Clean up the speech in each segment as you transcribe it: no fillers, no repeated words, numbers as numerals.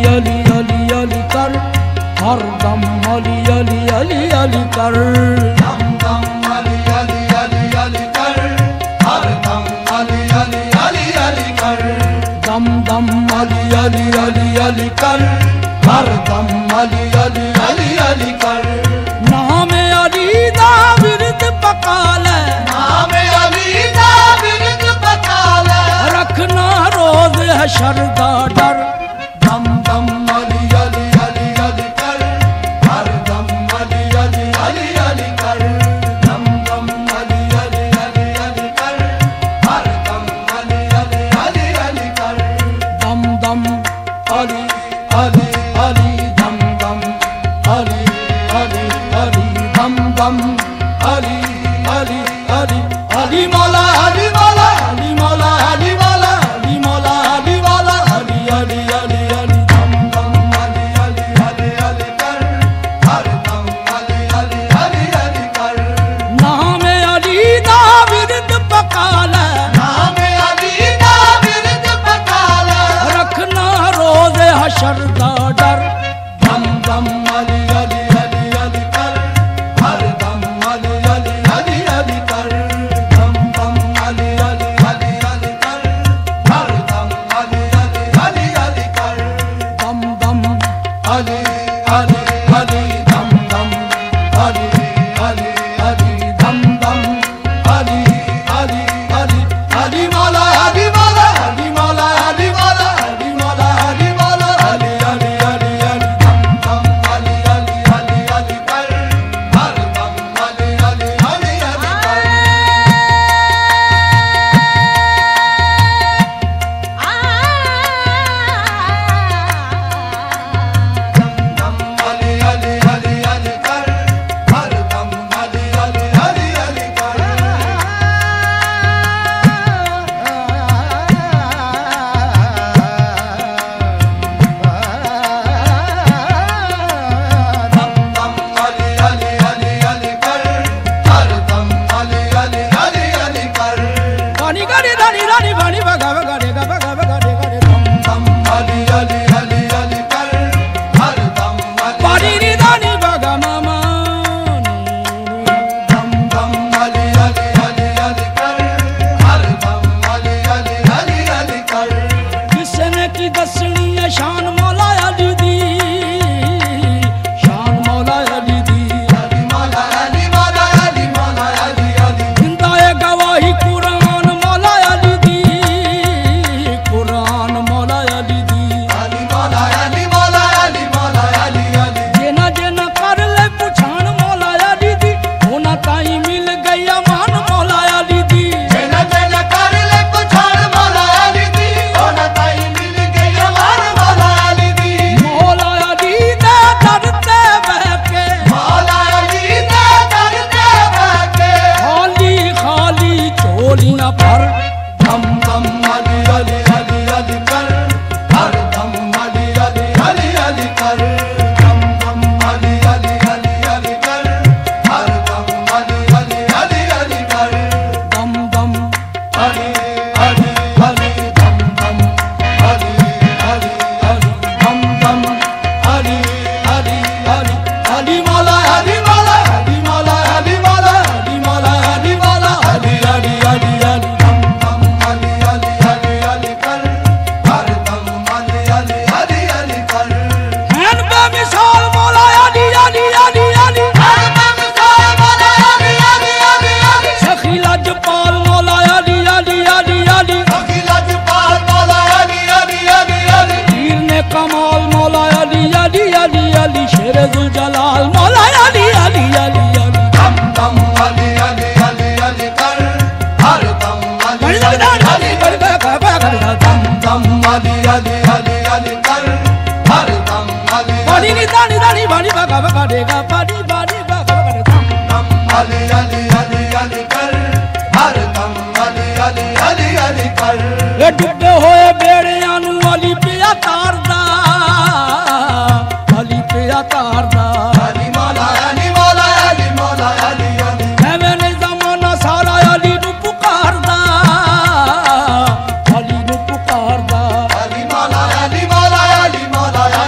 अली अली अली कर, हर दम अली अली अली अली कर, दम दम अली अली अली अली कर, हर दम अली अली अली अली कर, दम दम अली अली अली अली कर, हर दम अली अली अली अली कर। नाम अली दा विरद पकाल, नाम अली दा विरद पकाल, रखना रोज हशर दा डर, दम दम अली अली अली अली कर, हर दम अली अली अली अली कर, दम दम अली अली अली अली कर, हर दम अली अली अली अली कर, दम दम अली अली अली दम दम अली अली अली दम दम अली अली अली अली मौला अली मौला अली मौला अली मौला अली मौला अली मौला अली अली अली अली दम दम अली अली अली अली कर, हर दम अली अली अली अली कर। नाम अली दा विरद पकाल, नाम अली दा विरद पकाल, रखना रोज हशर दा डर, दम दम अली अली अली अली कर, हर दम अली अली अली अली कर, दम दम अली अली अली अली कर, हर दम अली अली अली अली कर, दम दम अली अली अली दम दम अली अली अली दम दम अली अली अली अली मौला अली मौला अली मौला अली मौला अली मौला अली मौला अली अली अली अली दम दम अली अली अली अली कर, हर दम अली अली अली अली कर, दम अली अली अली अली कर, हर दम अली अली अली अली कर। दम दम अली अली अली अली कर, हर दम अली अली अली अली कर, पानी गाड़ी रानी रानी पानी बगा बगा रे गा बगा बगा रे गा रे दम दम अली अली अली अली कर, हर दम अली पानी नी दानी बगा मामा दम दम अली अली अली अली कर, हर दम अली अली अली अली कर। किसने की दसनी है शान मौला अली दी, शान मौला अली दी, अली मौला अली मौला अली मौला अली अली जिंदा है गवाही कुरान मौला अली दी, कुरान मौला अली दी, अली मौला अली मौला अली मौला अली अली जेना जेना कर ले पुछान मौला अली दी, होना ताई मिल गई अमान मौला अली दी, जेना जेना कर ले पुछाण मौला अली दी, होना ताई मिल गई अमान मौला अली दी। मौला अली दे डरते बहके, मौला अली दे दरते बैठे, खाली खाली चोलियां पर, दम दम अली अली अली अली कर, हर दम अली अली अली अली कर, दम दम अली अली अली अली कर, हर दम अली अली अली अली कर, दम दम अली अली अली दम दम अली अली अली दम दम अली अली अली अली मौला अली मौला अली मौला अली मौला अली मौला अली मौला अली अली अली अली दम दम अली अली अली अली कर, हर दम अली अली अली अली कर, हैन बेमिसाल मौला अली अली अली अली, हर दम साल मौला अली अली अली अली, सखी लजपाल मौला अली अली अली अली, अखिल जपाल मौला अली अली अली अली, पीर ने कमाल मौला अली अली अली अली, शेरे जुल जलाल मौला अली अली अली अली, दम दम अली अली अली अली कर, हर दम अली बड़ी अली दानी अली बड़ी कर, बड़ी दम दम अली अली अली अली कर, हर दम अली पानी अली नी दानी दानी पानी बगा बगा रे गा पानी पानी बगा बगा रे दम दम अली अली अली अली कर, हर दम अली अली अली अली कर, ये डुबे होए बेड़ियां नू अली पिया तारदा, अली पिया तारदा, अली मौला अली मौला अली मौला अली अली, एवें ने जमाना सारा अली नू पुकारदा, अली नू पुकारदा, अली मौला अली मौला अली मौला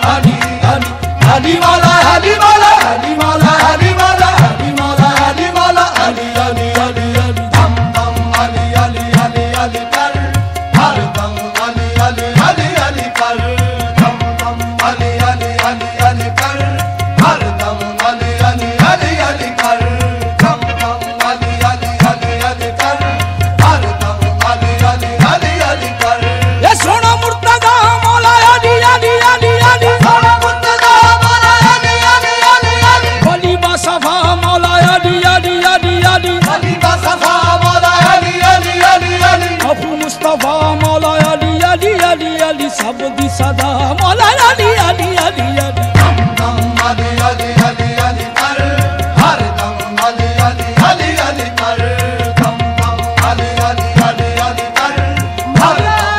अली अली अली मौला अली मौला अली मौला अली मौला अली मौला अली मौला अली अली अली अली दम दम अली अली अली अली कर हर दम अली अली अली अली कर दम दम अली अली अली अली कर हर दम अली अली अली अली कर दम दम अली अली अली अली कर हर दम अली अली अली अली कर ये सोना मुर्तजा मौला अली अली अली अली सोना मुर्तजा मौला अली अली अली अली वली बासफा मौला अली अली अली अली अली बासफा मौला अली अली अली अली अबू मुस्तफा मौला अली अली अली अली सब दी सदा मौला अली अली अली अली दम दम अली अली अली अली कर हर दम अली अली अली अली कर दम दम अली अली अली अली कर हर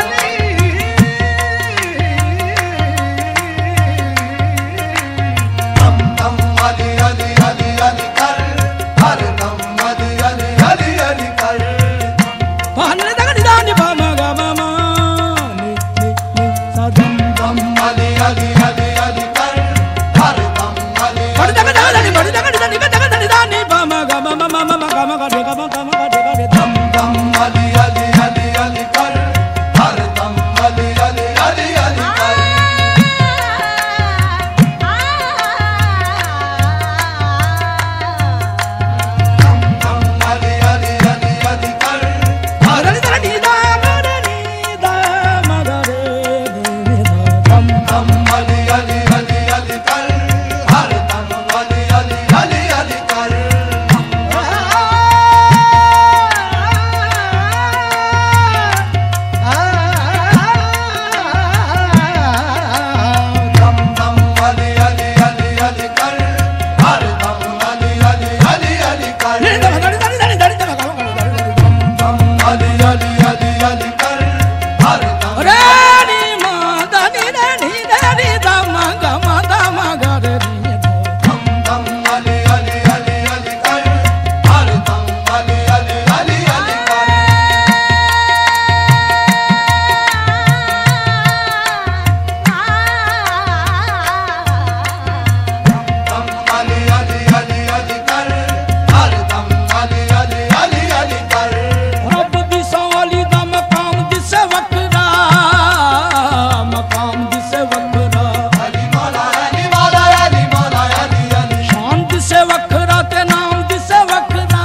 दम दम अली अली अली अली कर हर दम अली अली अली अली कर पहने तगड़ी दानी बामा गामा नि सदम दम अली अली अली अली कर हर दम अली बड़ी तगड़ी दानी बामा गामा मामा गामा गामा गामा गामा दम दम अली अली अली अली कर हर दम अली अली अली अली कर दम दम अली अली अली अली कर हर नी दा मगरे दम दम अली अली अली अली कर हर दम अली अली अली अली कर दम दम अली अली अली अली कर हर दम अली अली अली अली कर दम दम अली अली अली अली कर हर दम रे नी मा दा नी रे दा मा गामा दा मा गा रे नी दम दम अली अली अली अली कर हर दम अली अली अली अली कर दम अली अली अली अली कर हर दम अली अली अली अली कर रब दी सवाली दा मकाम दिसे वकरा मकाम दिसे वकरा अली मौला अली मौला अली मौला अली अली शान दिसे वकरा ते नाम दिसे वकरा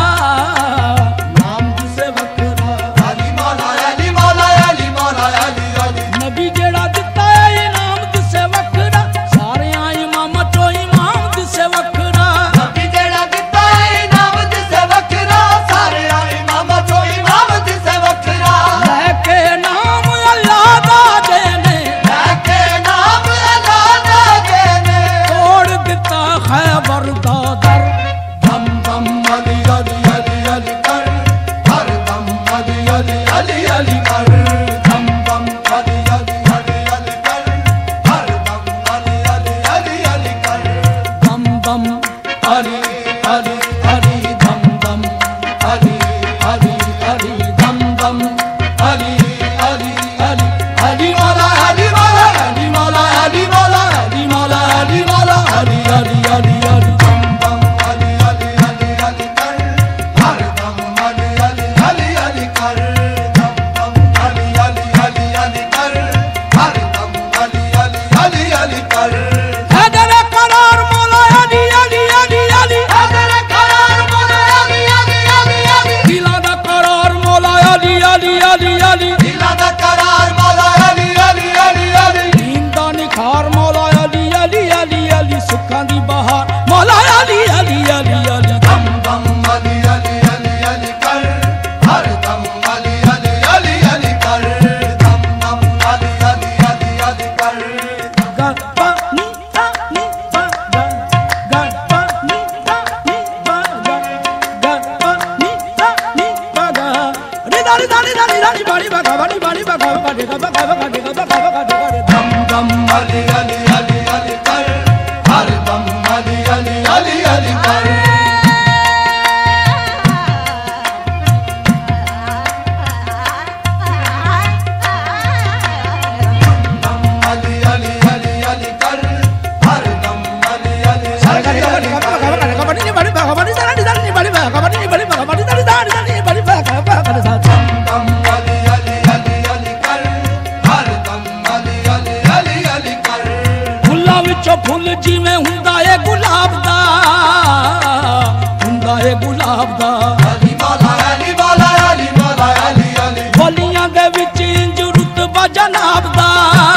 नाम दिसे वकरा अली मौला अली मौला अली मौला अली अली नबी जेड़ा दिता है इनाम दिसे वकरा सारे इमाम चो इमाम दिसे वकरा नबी जेड़ा दिता है इनाम दिसे वखरा सारे इमाम चो इमाम दिसे वखरा लेके नाम अल्लाह दा देने लेके नाम अल्लाह दा देने तोड़ दिता खैबर दा दर दम दम अली अली अली अली कर हर दम अली अली अली अली कर दम दम अली अली अली अली कर हर दम अली अली अली अली कर दम दम अली अली अली दम दम अली अली अली दम दम अली अली अली अली मौला अली मौला अली मौला अली मौला अली मौला अली मौला अली अली अली अली दम दम अली अली अली अली कर हर दम अली अली अली अली कर दम दम अली अली अली अली कर हर दम अली अली अली अली कर हैदर करार मौला अली अली अली अली अगर करार मौला अली अली अली अली दिला दा करार मौला अली अली अली अली दिला दा करार मौला अली अली अली अली दीन दा निखार मौला अली अली अली अली सुखां दी बहार मौला अली अली अली अली दम दम अली अली अली अली कर हर दम अली अली अली अली कर दम दम अली अली अली अली कर गा पा नी ता नी पा गा गा पा नी ता नी पा गा गा पा नी ता नी पा गा रे दानी दानी दानी दानी बाड़ी बगा बाड़ी बाड़ी बगा बगा दे बगा बगा दे बगा बगा दे दम दम अली अली अली अली कर हर दम अली अली अली अली कर दम अली अली अली अली ਵਿੱਚੋਂ ਫੁੱਲ ਜਿਵੇਂ ਹੁੰਦਾ ਏ ਗੁਲਾਬ ਦਾ, ਹੁੰਦਾ ਏ ਗੁਲਾਬ ਦਾ। ਅਲੀ ਮੌਲਾ ਅਲੀ ਮੌਲਾ ਅਲੀ ਮੌਲਾ ਅਲੀ ਅਲੀ ਬੋਲੀਆਂ ਦੇ ਵਿੱਚ ਇੰਜ ਰੁਤਬਾ ਜਨਾਬ ਦਾ,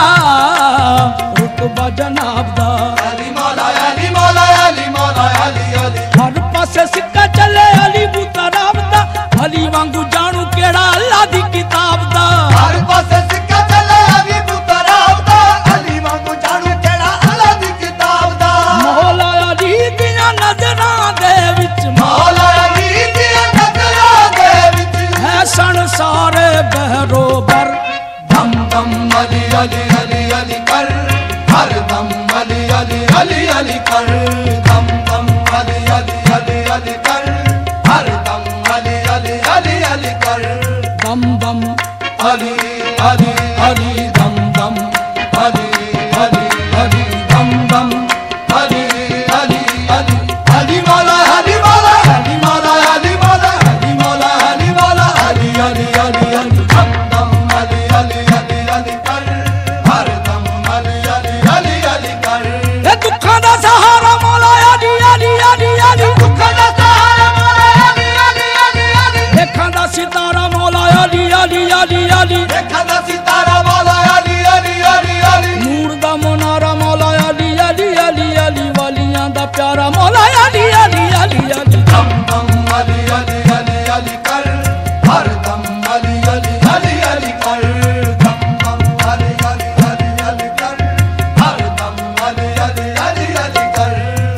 ਰੁਤਬਾ ਜਨਾਬ ਦਾ। ਅਲੀ ਮੌਲਾ ਅਲੀ ਮੌਲਾ ਅਲੀ ਮੌਲਾ ਅਲੀ ਅਲੀ ਹਰ ਪਾਸੇ ਸਿੱਕਾ ਚੱਲੇ ਅਲੀ ਬੁਤਰਾਬ ਦਾ, ਅਲੀ ਵਾਂਗੂ ਜਾਣੂ ਕਿਹੜਾ ਅੱਲਾ ਦੀ ਕਿਤਾਬ ਦਾ। ਹਰ ਪਾਸੇ ਸਿੱਕਾ ਚੱਲੇ ਅਲੀ ਬੁਤਰਾਬ ਦਾ, ਅਲੀ ਵਾਂਗੂ ਜਾਣੂ ਕਿਹੜਾ ਅੱਲਾ ਦੀ ਕਿਤਾਬ ਦਾ। ਮੌਲਾ ਅਲੀ ਦੀਆਂ ਨਜ਼ਰਾਂ ਦੇ ਵਿੱਚ, ਮੌਲਾ ਅਲੀ ਦੀਆਂ ਨਜ਼ਰਾਂ ਦੇ ਵਿੱਚ ਹੈ ਸੰਸਾਰ ਬਹਿਰੋਬਰ। ਦਮ ਦਮ ਅਲੀ ਅਲੀ ਅਲੀ ਅਲੀ ਕਰ, ਹਰ ਦਮ ਅਲੀ ਅਲੀ ਅਲੀ ਅਲੀ ਕਰ, ਦਮ ਦਮ ਅਲੀ ਅਲੀ ਅਲੀ ਅਲੀ ਕਰ, ਹਰ ਦਮ ਅਲੀ ਅਲੀ ਅਲੀ ਅਲੀ ਕਰ। ਦਮ ਦਮ ਅਲੀ ਅਲੀ ਅਲੀ ਦਮ ਦਮ ਅਲੀ ਅਲੀ ਅਲੀ ਦਮ ਦਮ ਅਲੀ ਅਲੀ ਅਲੀ ਅਲੀ ਮੌਲਾ ਅਲੀ ਮੌਲਾ ਅਲੀ ਮੌਲਾ ਅਲੀ ਮੌਲਾ ਅਲੀ ਮੌਲਾ ਅਲੀ ਮੌਲਾ ਅਲੀ ਅਲੀ ਅਲੀ ਅਲੀ ਦਮ ਦਮ ਅਲੀ ਅਲੀ ਅਲੀ ਅਲੀ ਕਰ, ਹਰ ਦਮ ਅਲੀ ਅਲੀ ਅਲੀ ਅਲੀ ਕਰ। ਇਹ ਦੁੱਖਾਂ ਦਾ ਸਹਾਰਾ ਮੌਲਾ ਅਲੀ ਅਲੀ ਅਲੀ ਅਲੀ, ਦੁੱਖਾਂ ਦਾ ਸਹਾਰਾ ਮੌਲਾ ਅਲੀ ਅਲੀ ਅਲੀ ਅਲੀ, ਦੇਖਾਂ ਦਾ ਸਿਤਾਰਾ ਮੌਲਾ ਅਲੀ ਅਲੀ ਅਲੀ ਅਲੀ, ਦੇਖਾਂ ਦਾ ਸਿਤਾਰਾ ਮੌਲਾ ਅਲੀ ਅਲੀ ਅਲੀ ਅਲੀ, ਨੂਰ ਦਾ ਮੁਨਾਰਾ ਮੌਲਾ ਅਲੀ ਅਲੀ ਅਲੀ ਅਲੀ, ਵਾਲੀਆਂ ਦਾ ਪਿਆਰਾ ਮੌਲਾ ਅਲੀ ਅਲੀ ਅਲੀ ਅਲੀ। ਦਮ ਦਮ ਅਲੀ ਅਲੀ ਅਲੀ ਅਲੀ ਕਰ, ਹਰ ਦਮ ਅਲੀ ਅਲੀ ਅਲੀ ਅਲੀ ਕਰ, ਦਮ ਦਮ ਅਲੀ ਅਲੀ ਅਲੀ ਅਲੀ ਕਰ, ਹਰ ਦਮ ਅਲੀ ਅਲੀ ਅਲੀ ਅਲੀ ਕਰ।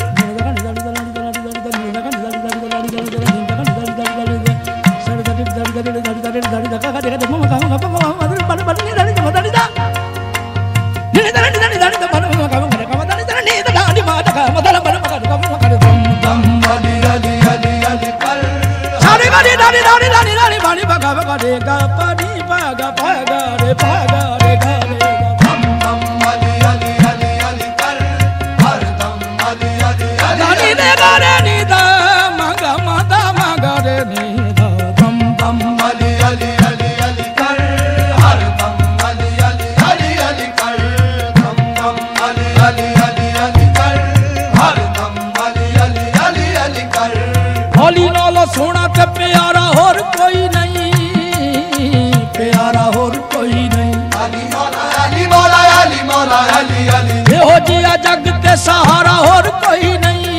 ਦਮ ਅਲੀ ਅਲੀ ਅਲੀ ਅਲੀ ਕਰ, ਸਾਰੀ ਗਾੜੀ ਦਾੜੀ ਦਾੜੀ ਦਾੜੀ ਦਾੜੀ ਬਾਣੀ ਭਗਾ ਭਗਾ ਦੇ ਗਾ ਪਾਣੀ ਭਾਗਾ ਭਾਗਾ ਰੇ ਭਾਗਾ ਰੇ ਗਾ ਰੇ ਗਾ। ਦਮ ਦਮ ਅਲੀ ਅਲੀ ਅਲੀ ਅਲੀ ਕਰ, ਹਰ ਦਮ ਅਲੀ ਅਲੀ ਅਲੀ ਦਾੜੀ ਅਲੀ ਦੇ ਗਾਰੇ ਨੀ ਦਾ ਮੰਗਾ ਮਾਦਾ ਮੰਗਾ ਰੇ ਨੀ ਦਾ। ਦਮ ਦਮ ਅਲੀ ਅਲੀ ਅਲੀ ਅਲੀ ਕਰ, ਹਰ ਦਮ ਅਲੀ ਅਲੀ ਅਲੀ ਅਲੀ ਕਰ, ਦਮ ਦਮ ਅਲੀ ਅਲੀ ਅਲੀ ਅਲੀ ਕਰ, ਹਰ ਦਮ ਅਲੀ ਅਲੀ ਅਲੀ ਅਲੀ ਕਰ। ਹੋਲੀ ਨਾਲੋਂ ਸੋਹਣਾ ਤੇ ਪਿਆਰਾ ਹੋਰ ਕੋਈ ਨਹੀਂ, ਪਿਆਰਾ ਹੋਰ ਕੋਈ ਨਹੀਂ। ਅਲੀ ਮੌਲਾ ਅਲੀ ਮੌਲਾ ਅਲੀ ਮੌਲਾ ਅਲੀ ਅਲੀ ਇਹੋ ਜਿਹਾ ਜੱਗ ਤੇ ਸਹਾਰਾ ਹੋਰ ਕੋਈ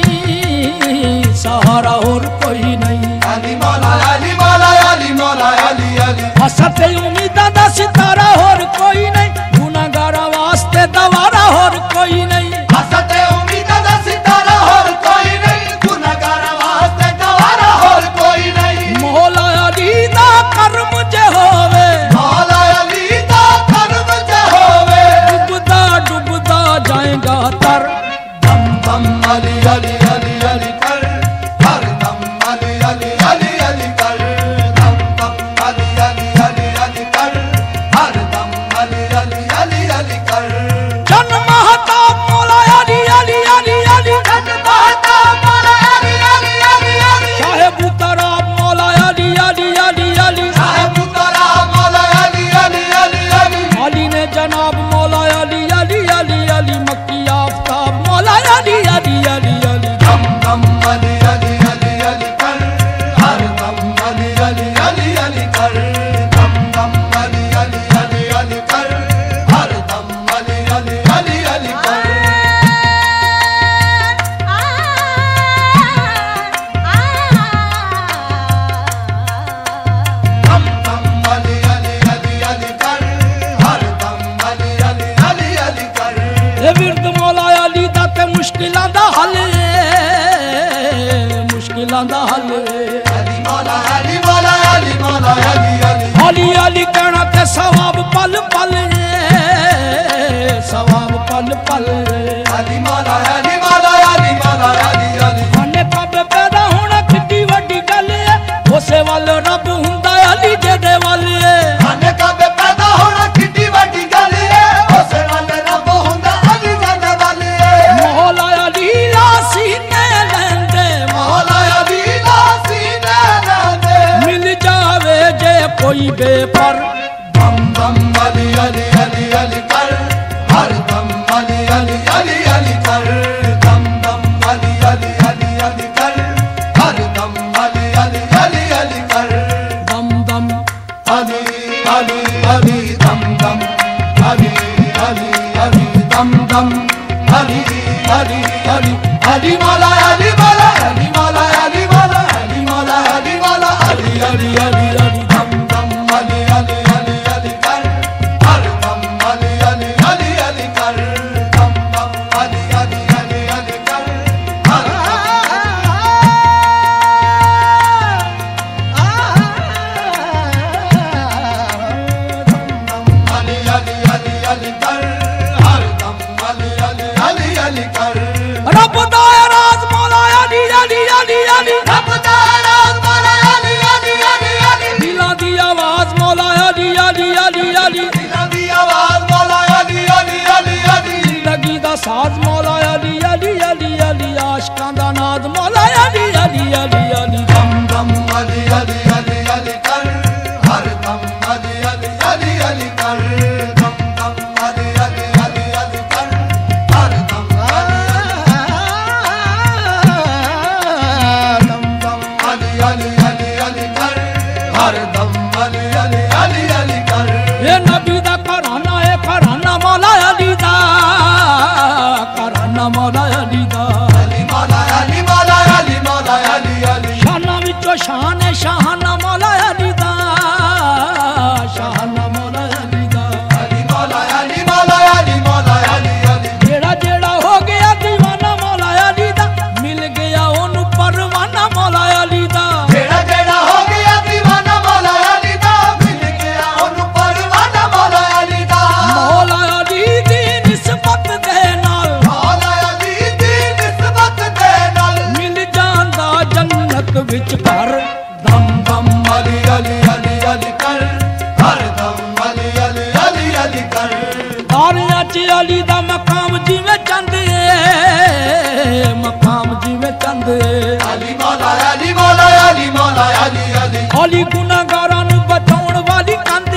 ਨਹੀਂ, ਸਹਾਰਾ ਹੋਰ ਕੋਈ ਨਹੀਂ। ਅਲੀ ਮੌਲਾ ਅਲੀ ਮੌਲਾ ਅਲੀ ਮੌਲਾ ਅਲੀ ਅਲੀ ਆਸਾਂ ਤੇ ਉਮੀਦਾਂ ਦਾ ਸਿਤਾਰਾ ਹੋਰ ਕੋਈ ਨਹੀਂ, ਗੁਨਾਹਗਾਰਾਂ ਵਾਸਤੇ ਦਵਾਰਾ ਹੋਰ ਕੋਈ ਨਹੀਂ। ਹਸਤੇ ਉਮੀਦਾਂ ਦਾ ਸਿਤਾਰਾ ਹੋਰ ਕੋਈ ਨਹੀਂ, ਗੁਨਾਹਗਾਰਾਂ ਵਾਸਤੇ ਗਵਾਰਾ ਹੋਰ ਕੋਈ ਨਹੀਂ। ਮੌਲਾ ਅਲੀ ਦਾ ਕਰਮ ਜੇ ਹੋਵੇ, ਮੌਲਾ ਅਲੀ ਦਾ ਕਰਮ ਜੇ ਹੋਵੇ, ਡੁੱਬਦਾ ਡੁੱਬਦਾ ਜਾਏਗਾ ਤਰ। ਦਮ ਦਮ ਅਲੀ ਅਲੀ ਅਲੀ ਅਲੀ ਕਰ, ਹਰ ਦਮ ਅਲੀ ਅਲੀ ਅਲੀ ਅਲੀ ਕਰ, ਦਮ ਦਮ ਅਲੀ ਅਲੀ ਅਲੀ ਅਲੀ ਕਰ, ਹਰ ਦਮ ਅਲੀ ਅਲੀ ਅਲੀ ਅਲੀ ਕਰ। ਜਨ ਮਹਤਾਬ ਮੌਲਾ ਅਲੀ ਅਲੀ ਅਲੀ ਅਲੀ, ਜਨ ਮਹਤਾਬ ਮੌਲਾ ਅਲੀ ਅਲੀ ਅਲੀ ਅਲੀ, ਸ਼ਾਹ ਬੁਤਰਾਬ ਮੌਲਾ ਅਲੀ ਅਲੀ ਅਲੀ ਅਲੀ, ਸਾਹਿਬ ਤਰਾ ਮੌਲਾ ਅਲੀ ਅਲੀ ਅਲੀ ਅਲੀ, ਅਲੀ ਨੇ ਜਨਾਬ ਮੌਲਾ ਅਲੀ ਅਲੀ ਅਲੀ ਅਲੀ, ਮੱਕੀ ਆਫਤਾਬ ਮੌਲਾ ਅਲੀ ਅਲੀ ਅਲੀ ਅਲੀ। ਦਮ ਦਮ ਅਲੀ ਅਲੀ ਅਲੀ ਅਲੀ ਕਰ, ਹਰ ਦਮ ਅਲੀ ਅਲੀ ਅਲੀ ਅਲੀ ਕਰ, ਦਮ ਦਮ ਅਲੀ ਅਲੀ ਅਲੀ ਅਲੀ ਕਰ, ਹਰ ਦਮ ਅਲੀ ਅਲੀ ਅਲੀ ਅਲੀ ਕਰ। ਦਮ ਦਮ ਅਲੀ ਅਲੀ ਅਲੀ ਅਲੀ ਕਰ, ਹਰ ਦਮ ਅਲੀ ਅਲੀ ਅਲੀ ਅਲੀ ਕਰ। ਇਹ ਵਿਰਦ ਮੌਲਾ ਅਲੀ ਦਾ ਤੇ ਮੁਸ਼ਕਿਲਾਂ ਦਾ ਹੱਲ ਏ, ਮੁਸ਼ਕਿਲਾਂ ਦਾ ਹੱਲ ਏ। ਅਲੀ ਮੌਲਾ ਅਲੀ ਮੌਲਾ ਅਲੀ ਮੌਲਾ ਅਲੀ ਅਲੀ, ਅਲੀ ਅਲੀ ਕਹਿਣਾ ਤੇ ਸਵਾਬ ਪਲ ਪਲ ਏ, ਸਵਾਬ ਪਲ ਪਲ ਏ। ਅਲੀ ਮੌਲਾ ਅਲੀ ਮੌਲਾ ਅਲੀ ਮੌਲਾ ਅਲੀ ਅਲੀ, ਖਾਨੇ ਕਾਬੇ ਪੈਦਾ ਹੋਣਾ ਕਿੱਡੀ ਵੱਡੀ ਗੱਲ ਏ, ਉਸੇ ਵੱਲ ਰੱਬ ਹੁੰਦਾ ਅਲੀ ਜਿਹਦੇ ਵੱਲ ਏ। ਖਾਨੇ ਕਾਬੇ ਪੈਦਾ ਹੋਣਾ ਕਿੱਡੀ ਵੱਡੀ ਗੱਲ ਏ, ਉਸੇ ਨਾਲ ਰੱਬ ਹੁੰਦਾ ਅਲੀ ਜਦ ਵੱਲ ਏ। ਮੌਲਾ ਅਲੀ ਲਾ ਸੀਨੇ ਲੈਂਦੇ, ਮੌਲਾ ਅਲੀ ਦਾ ਸੀਨੇ ਲੈਂਦੇ, ਮਿਲ ਜਾਵੇ ਜੇ ਕੋਈ ਬੇਪਰ। ਦਮ ਦਮ ਅਲੀ ਅਲੀ ਅਲੀ ਅਲੀ ਕਰ, ਹਰ ਦਮ ਅਲੀ ਅਲੀ ਅਲੀ ਅਲੀ दम अली अली अली अली मौला अली मौला अली मौला अली मौला अली मौला अली मौला अली अली अली अली दम दम अली अली अली अली कर हर दम अली अली अली अली कर दम दम अली अली अली अली कर हर अली अली अली अली कर हर दम अली अली अली अली कर रब दा राज मौला अली अली अली अली रब दा राज मौला अली अली अली अली दिला दी आवाज मौला अली अली अली अली दिलों दी आवाज मौला अली अली अली अली जिंदगी दा साज मौला अली अली अली अली आशिकां दा नाद मौला अली अली अली अली दम दम अली अली अली अली कर हर दम अली अली अली अली कर दम दम अली अली अली अली कर हर दम अली दम दम अली अली अली अली कर हर दम अली अली अली अली कर ये नबी दा घराना है घराना मौला अली दा घराना मौला अली दा अली मौला अली मौला अली मौला अली अली शाना विचों शान है शाहाना मौला अली दा शाहाना मौला अली दा अली मौला अली मौला अली मौला अली अली जेड़ा जेड़ा हो गया दीवाना मौला अली दा मिल गया ओनू परवाना मौला अली दा जेड़ा जेड़ा हो गया दीवाना मौला अली दा मिल गया ओनू परवाना मौला अली दा मौला अली दी निस्बत दे नाल मौला अली दी निस्बत दे नाल मिल जांदा जन्नत विच घर दम दम अली अली अली अली कर हर दम अली अली अली अली कर तारियां च अली दा मकाम जिवें चंद मकाम जिवें चंद अली मौला अली मौला अली मौला अली अली अली गुनाहगारां नूं बचाउण वाली कंद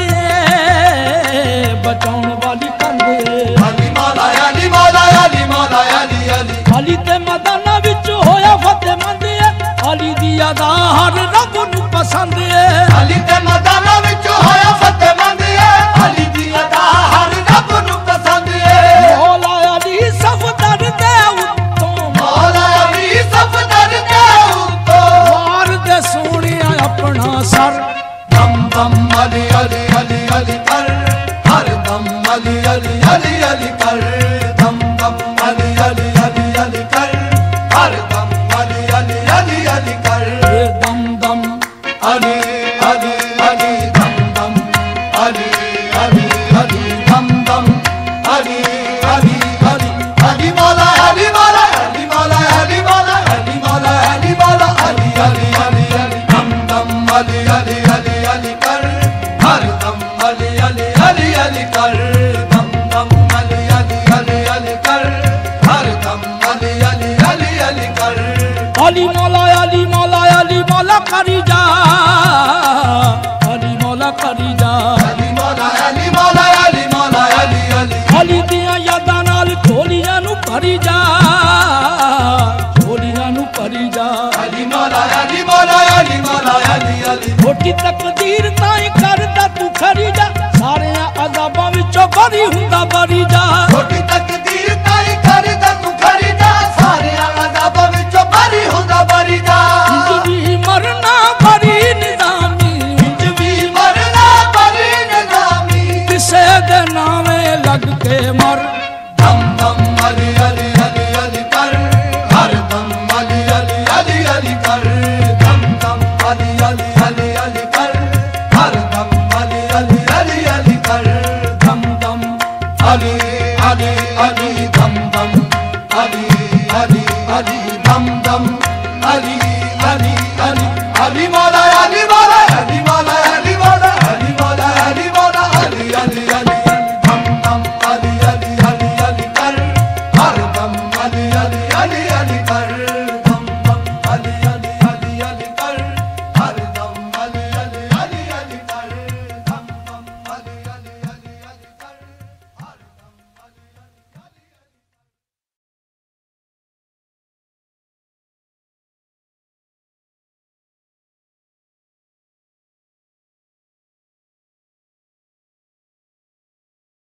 बचाउण वाली कंद अली मौला अली मौला अली मौला अली अली अली ते मैदाना विच होया फतेहमंद अली दी अदा हर रब नूं पसंद अली ते मैदाना विच होया फतेहमंद अली दी अदा हर रब नूं पसंद मौला अली सफदर दे उत्तों मौला अली सफदर दे उत्तों मार दे सोहणिया अपना सर दम दम अली अली अली अली कर हर दम अली अली अली अली कर दम दम अली अली अली अली कर हर दम अली अली अली अली कर ये दम दम अली अली अली दम दम अली अली अली दम दम अली अली अली अली मौला अली मौला अली मौला अली मौला अली मौला अली मौला अली अली अली अली दम दम अली अली अली अली कर हर दम अली अली अली अली कर दम दम अली अली अली अली कर हर दम अली अली अली अली कर अली मौला अली मौला अली मौला करी जा अली मौला करी जा अली मौला अली मौला अली मौला अली अली अली दियां यादां नाल झोलियां नूं भरी जा झोलियां नूं भरी जा अली मौला अली मौला अली मौला अली अली छोटी तकदीर ताईं करदा तू खरी जा सारे अज़ाबां विचों बरी हुंदा बरी जा छोटी तकदीर ताई करदा तू खरी जा सारे अज़ाबां विचों बरी हुंदा बरी जा इंज भी मरना बरी निज़ामी इंज भी मरना बरी निज़ामी किसे दे नावे लग के मर दम दम अली अली अली अली कर हर दम अली अली अली अली कर दम दम अली अली अली अली कर हर दम अली अली अली अली कर दम दम अली अली अली दम दम अली अली अली